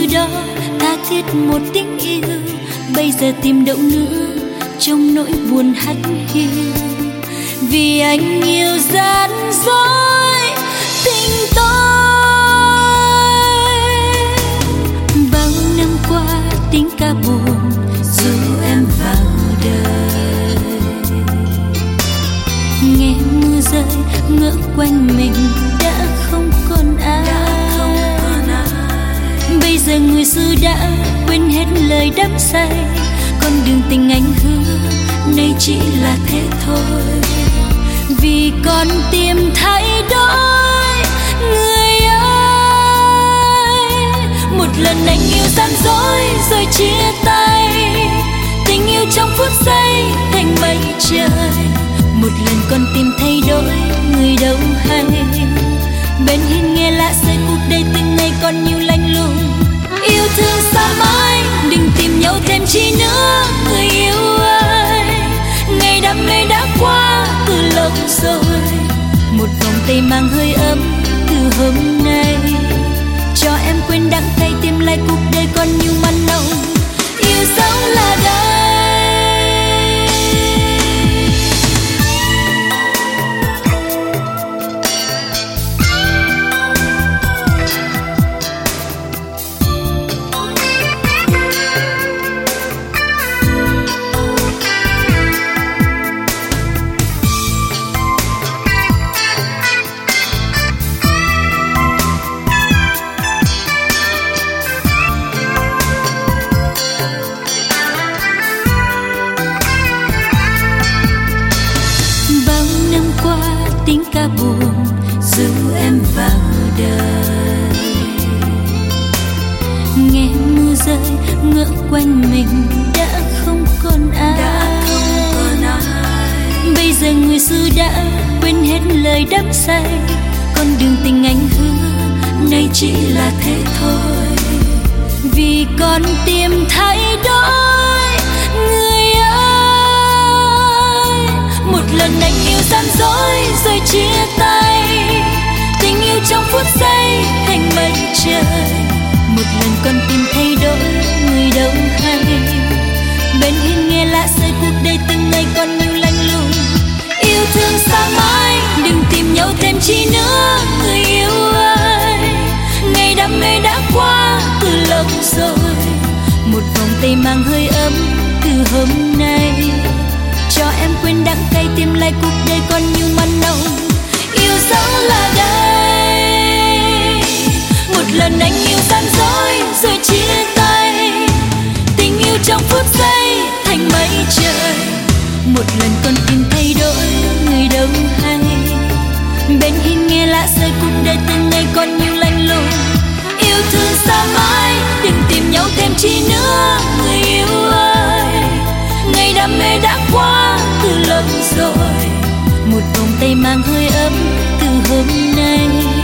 đó tha thiết một tiếng yêu, bây giờ tìm đâu nữa trong nỗi buồn hắt hiu. Vì anh yêu gian dối tình tôi, bao năm qua tiếng ca buồn dù em vào đời. Nghe mưa rơi ngỡ quanh mình đã không còn ai. Bây giờ người xưa đã quên hết lời đắm say, con đường tình anh hứa nay chỉ là thế thôi. Vì con tim thay đổi người ơi, một lần anh yêu gian dối rồi chia tay, tình yêu trong phút giây thành mây trời. Một lần con tim thay đổi người đâu hay, bên hiên nghe lạ rơi cuộc đời từng ngày còn nhiều lạnh lùng. Yêu thương xa mãi đừng tìm nhau thêm chi nữa người yêu ơi, ngày đam mê đã qua từ lâu rồi. Một vòng tay mang hơi ấm từ hôm nay, cho em quên đắng cay tìm lại cuộc đời còn nhiều mặn nồng. Yêu dấu là đây. Tiếng ca buồn dù em vào đời. Nghe mưa rơi ngỡ quanh mình đã không còn ai. Bây giờ người xưa đã quên hết lời đắm say, con đường tình anh hứa nay chỉ là thế thôi. Vì con tim thay đổi người ơi, một lần anh yêu gian dối rồi chia tay, tình yêu trong phút giây thành mây trời. Một lần con tim thay đổi người đâu hay, bên hiên nghe lạ rơi cuộc đời từng ngày còn nhiều lạnh lùng. Yêu thương xa mãi đừng tìm nhau thêm chi nữa người yêu ơi, ngày đam mê đã qua từ lâu rồi. Một vòng tay mang hơi ấm từ hôm nay, cho em quên đắng cay tìm lại cuộc đời còn nhiều mặn nồng. Yêu dấu là đây. Một lần anh yêu gian dối rồi chia tay, tình yêu trong phút giây thành mây trời. Một lần con tim thay đổi người đâu hay, bên hiên nghe lạ rơi cuộc đời từng ngày còn nhiều lạnh lùng. Yêu thương xa mãi đừng tìm nhau thêm chi nữa người yêu ơi, ngày đam mê đã qua từ lâu rồi. Một vòng tay mang hơi ấm từ hôm nay,